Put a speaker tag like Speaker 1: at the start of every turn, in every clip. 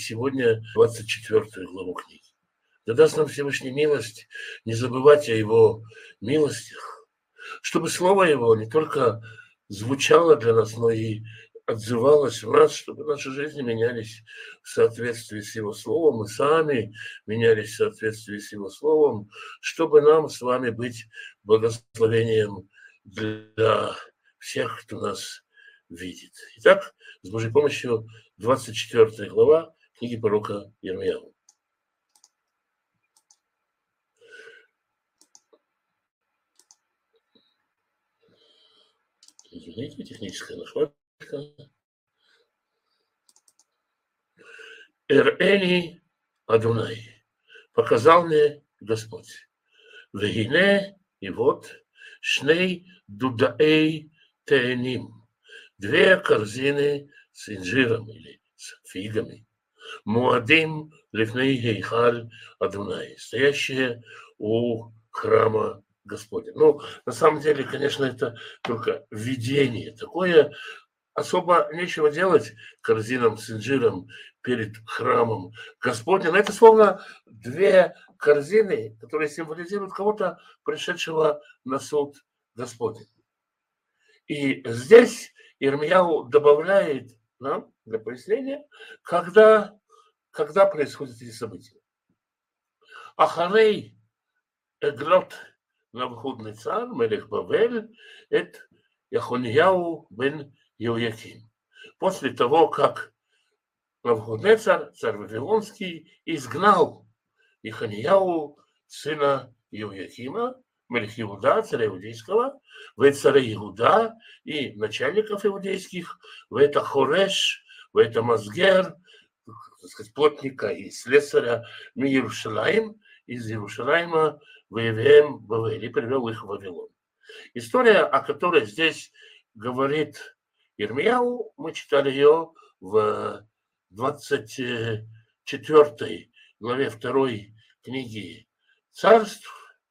Speaker 1: сегодня 24 главу книги. Да даст нам Всевышний милость не забывать о Его милостях, чтобы Слово Его не только звучало для нас, но и отзывалось в нас, чтобы наши жизни менялись в соответствии с Его Словом, мы сами менялись в соответствии с Его Словом, чтобы нам с вами быть благословением для всех, кто нас видит. Итак, с Божьей помощью 24 глава книги пророка Ирмияу. Извините, техническая нехватка. Эрени Адунай. Показал мне Господь. Вегине, и вот, шней дудаэй теэним. 2 корзины с инжиром или с фигами. Муадим лифней гейхаль Адунай. Стоящие у храма Господня. Ну, на самом деле, конечно, это только видение. Такое особо нечего делать корзинам с инжиром перед храмом Господня. Но это словно 2 корзины, которые символизируют кого-то, пришедшего на суд Господень. И здесь Ирмияу добавляет нам для пояснения, когда происходят эти события. Ахарей эглот Навуходоносор, мелех Бавель, это Яхонияу бен Йояким. После того, как Навуходоносор, царь Вавилонский, изгнал Яхонияу, сына Йоякима, мелех Иуда, царя иудейского, в царя Иуда и начальников иудейских, в это Хореш, в это Мазгер, так сказать, плотника и слесаря Иерушалаим, из Иерушалаима в Евеем Бавель, и привел их в Вавилон. История, о которой здесь говорит Ирмияу, мы читали ее в 24 главе 2 книги Царств,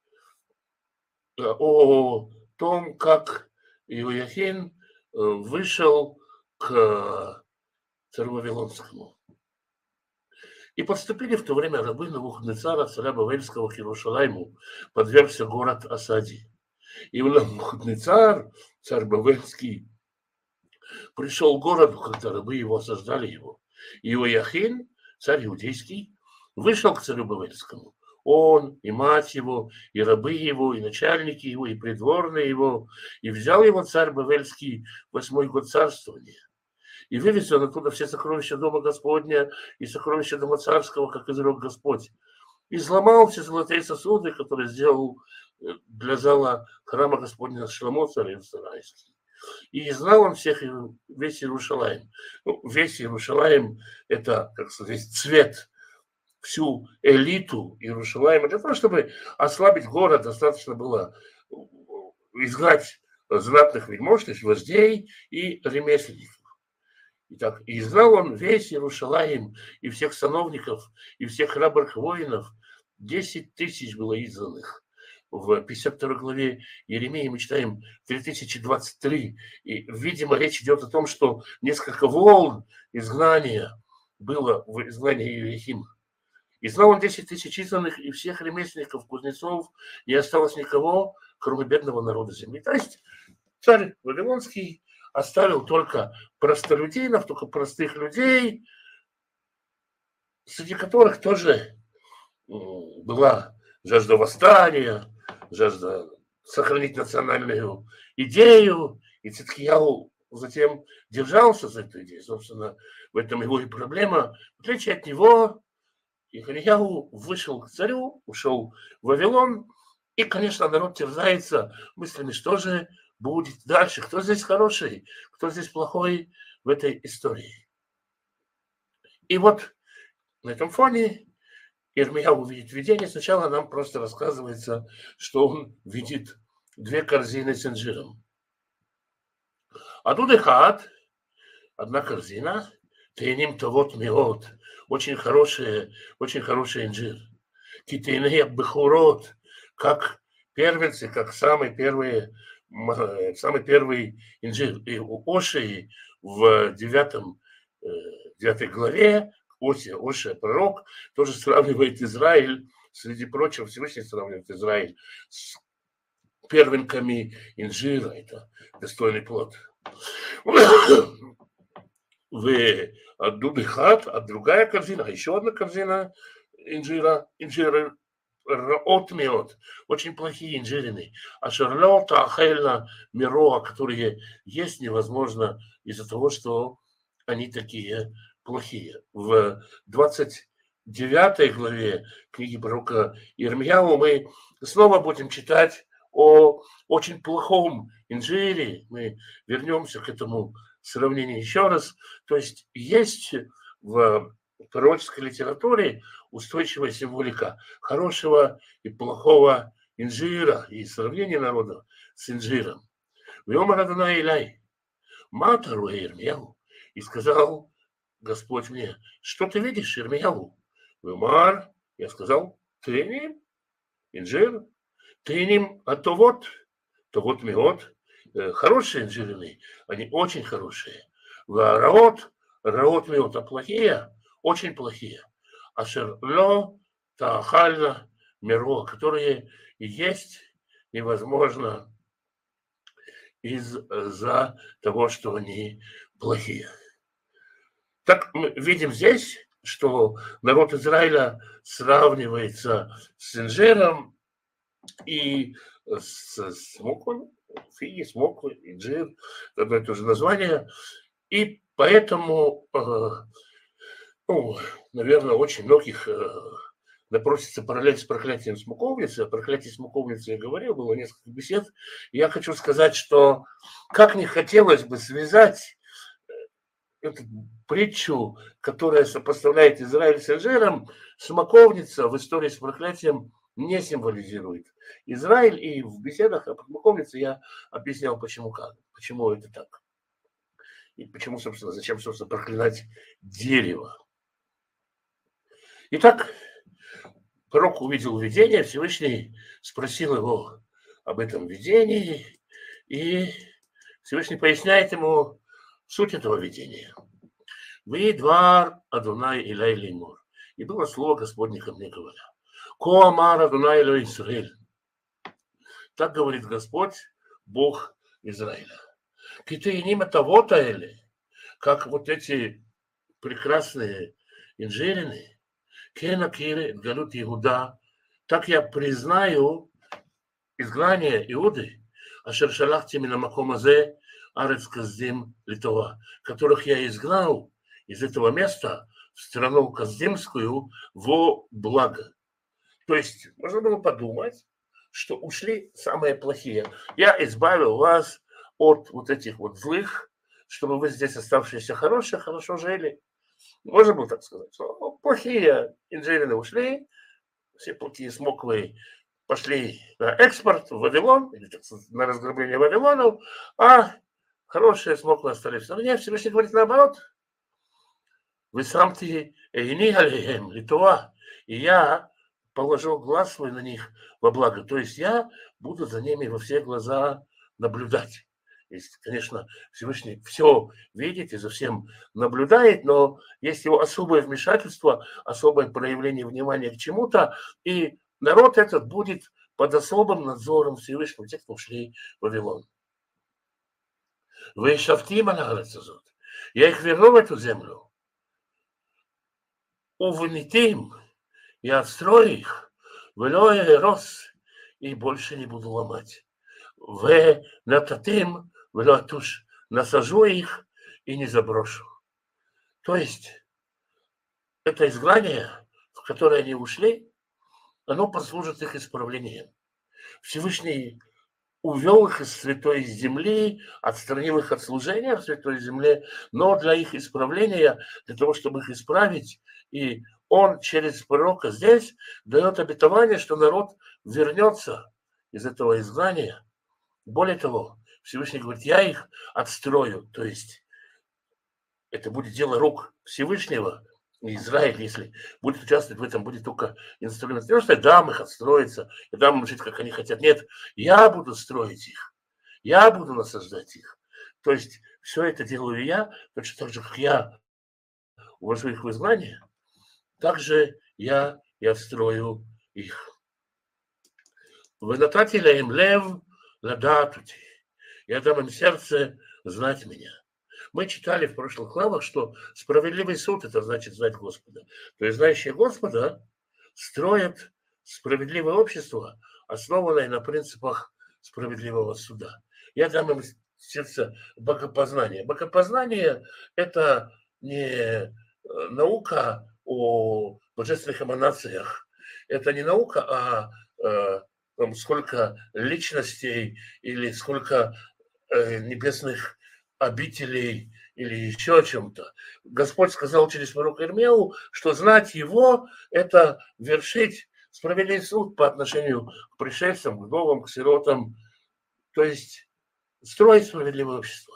Speaker 1: о том, как Иояхин вышел к царю Вавилонскому. И подступили в то время рабы Навуходоносора, царя Бавельского, к Иерушалайму, подвергся город осаде. И Навуходоносор, царь Бавельский, пришел в город, когда рабы его осаждали его. И Иояхин, царь иудейский, вышел к царю Бавельскому. Он, и мать его, и рабы его, и начальники его, и придворные его. И взял его царь Бавельский 8-й год царствования. И вывез он оттуда все сокровища дома Господня и сокровища дома царского, как изрек Господь. И сломал все золотые сосуды, которые сделал для зала храма Господня Шломо, царь Израильский. И знал он весь Иерушалаим. Ну, весь Иерушалаим – это, как сказать, цвет, всю элиту Иерушалаима. Для того, чтобы ослабить город, достаточно было изгнать знатных вельмож, то есть вождей и ремесленников. Итак, и изгнал он весь Иерушалаим и всех сановников, и всех храбрых воинов. 10 тысяч было изгнанных. В 52 главе Иеремии мы читаем 3023. И, видимо, речь идет о том, что несколько волн изгнания было в изгнании Иояхима. Изгнал он 10 тысяч изгнанных, и всех ремесленников, кузнецов, не осталось никого, кроме бедного народа земли. То есть царь Вавилонский оставил только простолюдинов, только простых людей, среди которых тоже была жажда восстания, жажда сохранить национальную идею. И Циткияу затем держался за эту идею. Собственно, в этом его и проблема. В отличие от него, Ирмияу вышел к царю, ушел в Вавилон, и, конечно, народ терзается мыслями, что же будет дальше, кто здесь хороший, кто здесь плохой в этой истории. И вот на этом фоне Ирмияу видит видение. Сначала нам просто рассказывается, что он видит 2 корзины с инжиром. Адудехат, одна корзина, тейним тавот меот, очень хороший инжир. Китейные бехурот, как первенцы, как самый первый инжир. И у Ошии в 9 главе Оше, пророк, тоже сравнивает Израиль, среди прочего, Всевышний сравнивает Израиль с первенками инжира, это достойный плод. В Дубихат, а другая корзина, а еще одна корзина инжира раот меот, очень плохие инжирины. А шарлота ахельна мироа, которые есть невозможно из-за того, что они такие плохие. В 29 главе книги пророка Ирмияу мы снова будем читать о очень плохом инжире. Мы вернемся к этому сравнению еще раз. То есть в пророческой литературе устойчивая символика хорошего и плохого инжира и сравнение народа с инжиром. «Вьомар Адонай Илай, матару Ирмияу». И сказал Господь мне: что ты видишь, Ирмияу? «Вьомар», я сказал, «тыним, инжир, тыним, а то вот меот». Хорошие инжирины, они очень хорошие. Раот меот, а плохие, очень плохие. Ашерло таахальна миро, которые есть невозможно из-за того, что они плохие. Так мы видим здесь, что народ Израиля сравнивается с инжиром и с смоквой, фиги, смоквы, инжир, одно и то же название. И поэтому, наверное, очень многих напросится параллель с проклятием смоковницы. О проклятии смоковницы я говорил, было несколько бесед. Я хочу сказать, что как не хотелось бы связать эту притчу, которая сопоставляет Израиль с инжиром, смоковница в истории с проклятием не символизирует Израиль. И в беседах о смоковнице я объяснял, почему это так. И почему, собственно, зачем, проклинать дерево. Итак, пророк увидел видение, Всевышний спросил его об этом видении, и Всевышний поясняет ему суть этого видения. «Видвар Адонай Илай леймор». И было слово Господне ко мне, говоря: «Ко амар Адонай Элой Исраэль». Так говорит Господь, Бог Израиля. «Китаиним это вот аэли», как вот эти прекрасные инжирины, «Кена кире галут Иуда», так я признаю изгнание Иуды, «Ашер шалахти мина маком азе арец каздим литова», которых я изгнал из этого места в страну каздимскую во благо. То есть можно было подумать, что ушли самые плохие. Я избавил вас от вот этих вот злых, чтобы вы здесь оставшиеся хорошие, хорошо жили. Можно было так сказать, что плохие инжирины ушли, все плохие смоквы пошли на экспорт в Вавилон, или на разграбление Вавилонов, а хорошие смоквы остались в стране. Всевышний говорит наоборот. «Вы сам ты эйни алейхем литова», и я положил глаз свой на них во благо. То есть я буду за ними во все глаза наблюдать. Есть, конечно, Всевышний все видит и за всем наблюдает, но есть его особое вмешательство, особое проявление внимания к чему-то, и народ этот будет под особым надзором Всевышнего, те, кто ушли в Вавилон. «Вы шафтим аль-арецазот». Я их верну в эту землю. «Увнитим», я отстрою их, «велое рос», и больше не буду ломать. «В нататим», «велотуш», насажу их и не заброшу. То есть это изгнание, в которое они ушли, оно послужит их исправлением. Всевышний увел их из святой земли, отстранил их от служения в святой земле, но для их исправления, для того, чтобы их исправить, и он через пророка здесь дает обетование, что народ вернется из этого изгнания. Более того, Всевышний говорит: я их отстрою, то есть это будет дело рук Всевышнего. И Израиль, если будет участвовать в этом, будет только инструмент. Не просто я дам их отстроиться, я дам им жить, как они хотят. Нет, я буду строить их, я буду насаждать их. То есть все это делаю я, точно так же, как я увожу их в изгнание, также я отстрою их. ונתתי להם лев לדעת אותי. Я дам им сердце знать меня. Мы читали в прошлых главах, что справедливый суд – это значит знать Господа. То есть знающие Господа строят справедливое общество, основанное на принципах справедливого суда. Я дам им сердце богопознания. Богопознание – это не наука о божественных эманациях, это не наука о сколько личностей или сколько небесных обителей или еще о чем-то. Господь сказал через пророка Ирмею, что знать его – это вершить справедливый суд по отношению к пришельцам, к вдовам, к сиротам, то есть строить справедливое общество.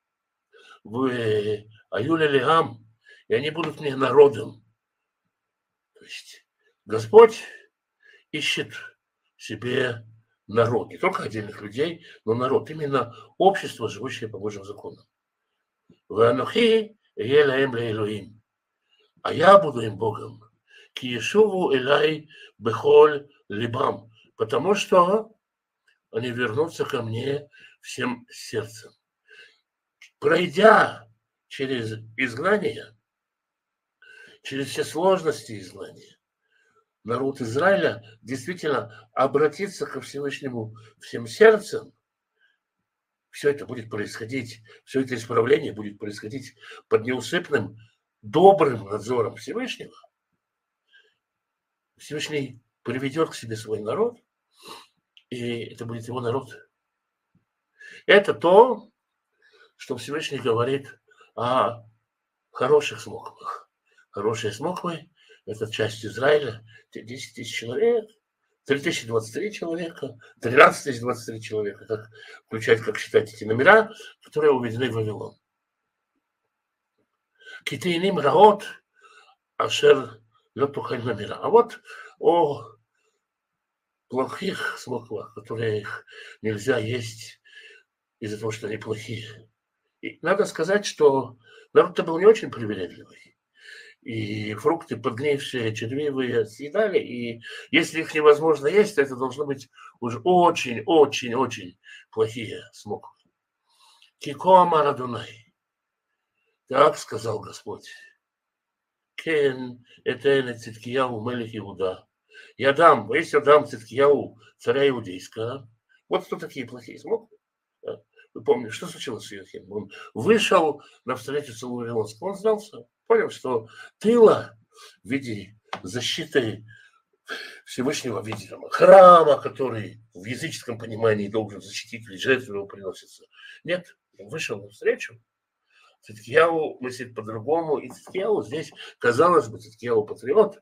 Speaker 1: Вы Аюля Лигам, и они будут мне народом. То есть Господь ищет себе народ, не только отдельных людей, но народ, именно общество, живущее по Божьим законам. «Ванухи елаем леэлоим», а я буду им Богом, ки ешуву элай бехоль либам, потому что они вернутся ко мне всем сердцем. Пройдя через изгнание, через все сложности изгнания, народ Израиля действительно обратится ко Всевышнему всем сердцем, все это будет происходить, все это исправление будет происходить под неусыпным, добрым надзором Всевышнего. Всевышний приведет к себе свой народ, и это будет его народ. Это то, что Всевышний говорит о хороших смоквах. Хорошие смоквы – это часть Израиля, 10 тысяч человек, 3023 человека, 13 023 человека, как включать, как считать эти номера, которые уведены в Вавилон. Китейним раот, ашер летухаль номера. А вот о плохих смоквах, которые их нельзя есть из-за того, что они плохие. И надо сказать, что народ-то был не очень привередливый. И фрукты подгнившие, червивые съедали, и если их невозможно есть, то это должно быть уже очень-очень-очень плохие смоквы. Кико амар Адонай. Так сказал Господь. Кен этен Циткияу мелих Иуда. Я дам, если я дам Циткияу царя иудейского, вот кто такие плохие смоквы. Вы помните, что случилось с Иохим? Он вышел навстречу целу Вавилонскому, он сдался, понял, что тыла в виде защиты Всевышнего, в виде храма, который в языческом понимании должен защитить, или жертвы его приносится. Нет, он вышел навстречу. Циткияу мыслит по-другому, и Циткияу здесь, казалось бы, Циткияу патриот,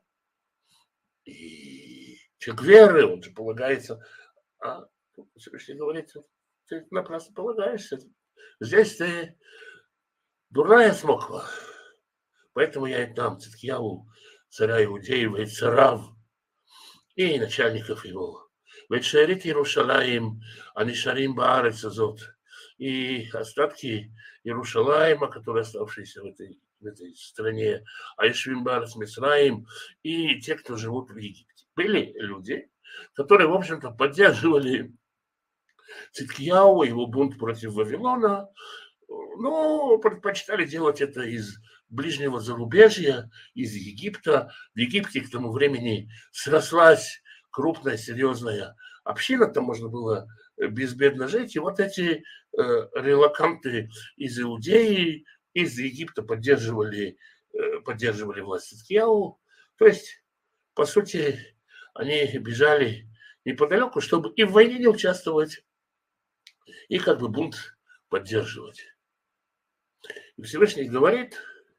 Speaker 1: и человек веры, он же полагается, а Всевышний говорит, ты напрасно полагаешься. Здесь ты дурная смоква. Поэтому я и дам Циткияу, царя Иудеева, и царав, и начальников его. Ведь шарит Иерушалаим, анишарим баарец азот. И остатки Иерушалаима, которые оставшиеся в этой стране, Айшвим баарец Мисраим, и те, кто живут в Египте. Были люди, которые, в общем-то, поддерживали Циткияу, его бунт против Вавилона, но предпочитали делать это из ближнего зарубежья, из Египта. В Египте к тому времени срослась крупная, серьезная община, там можно было безбедно жить. И вот эти релоканты из Иудеи, из Египта поддерживали власть Циткияу. То есть, по сути, они бежали неподалеку, чтобы и в войне не участвовать, и как бы бунт поддерживать. И Всевышний говорит,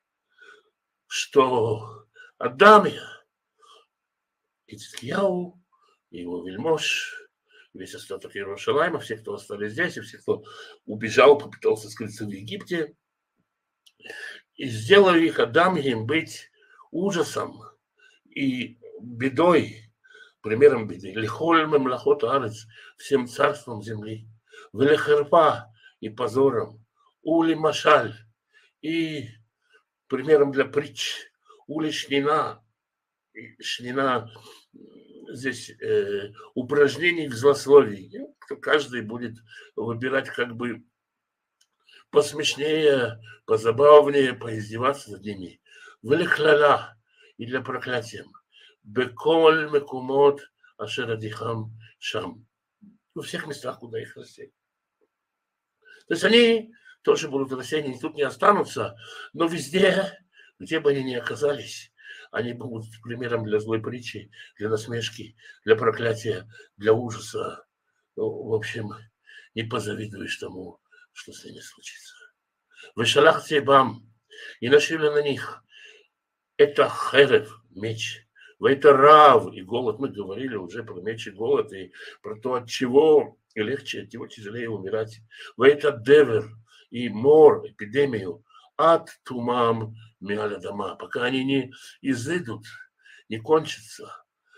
Speaker 1: что отдам я и Циткияу, и его вельмож, весь остаток Иерушалайма, все, кто остались здесь, и все, кто убежал, попытался скрыться в Египте, и сделаю их, отдам им быть ужасом и бедой, примером беды. Лихоль мемлахот арец, всем царством земли. Велехерпа и позором. Ули машаль и примером для притч. Ули шнина шнина здесь упражнений в злословии. Каждый будет выбирать как бы посмешнее, позабавнее, поиздеваться над ними. Велихлала и для проклятия. Беколь мекумот ашерадихам шам. Во всех местах, куда их рассеять. То есть они тоже будут рассеяны, тут не останутся, но везде, где бы они ни оказались, они будут примером для злой притчи, для насмешки, для проклятия, для ужаса. Ну, в общем, не позавидуешь тому, что с ними случится. Вышалах цейбам, и нашли на них это херев, меч, это рав и голод. Мы говорили уже про меч и голод, и про то, от чего легче, от чего тяжелее умирать. Это девер и мор, эпидемию, от тумам миаля дома, пока они не изыдут, не кончатся,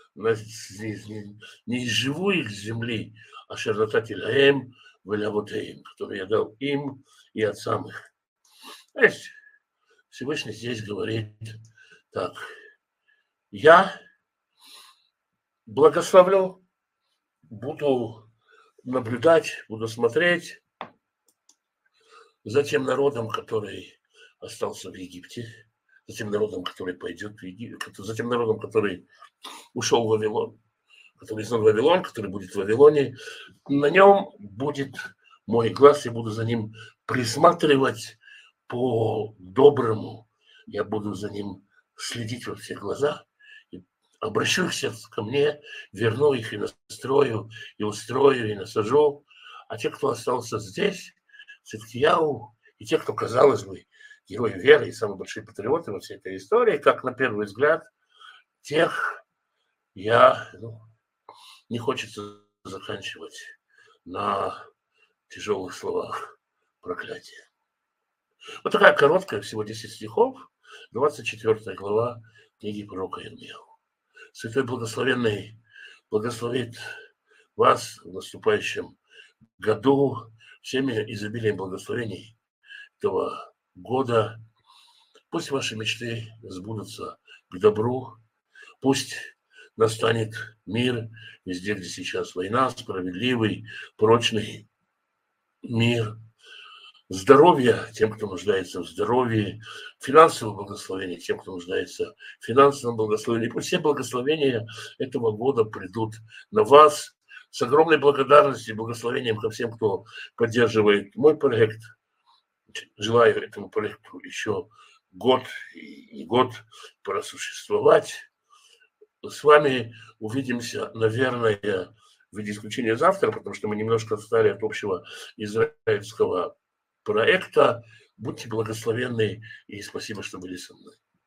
Speaker 1: не изживу их с земли, а шарлатателяем, валявотеем, который я дал им и отцам их. То есть Всевышний здесь говорит так: я благословлю, буду наблюдать, буду смотреть за тем народом, который остался в Египте, за тем народом, который пойдет в Египет, за тем народом, который ушел в Вавилон, который изнан Вавилон, который будет в Вавилоне. На нем будет мой глаз, я буду за ним присматривать по-доброму, я буду за ним следить во все глаза, и обращу их сердце ко мне, верну их и настрою, и устрою, и насажу. А те, кто остался здесь, Циткияу, и те, кто, казалось бы, герои веры и самые большие патриоты во всей этой истории, как на первый взгляд, тех не хочется заканчивать на тяжелых словах проклятия. Вот такая короткая, всего 10 стихов, 24 глава книги пророка Ирмияу. Святой Благословенный благословит вас в наступающем году всеми изобилием благословений этого года. Пусть ваши мечты сбудутся к добру, пусть настанет мир везде, где сейчас война, справедливый, прочный мир, здоровье тем, кто нуждается в здоровье, финансовое благословение тем, кто нуждается в финансовом благословении. Пусть все благословения этого года придут на вас с огромной благодарностью и благословением ко всем, кто поддерживает мой проект. Желаю этому проекту еще год и год просуществовать. С вами увидимся, наверное, в виде исключения завтра, потому что мы немножко отстали от общего израильского проекта. Будьте благословенны и спасибо, что были со мной.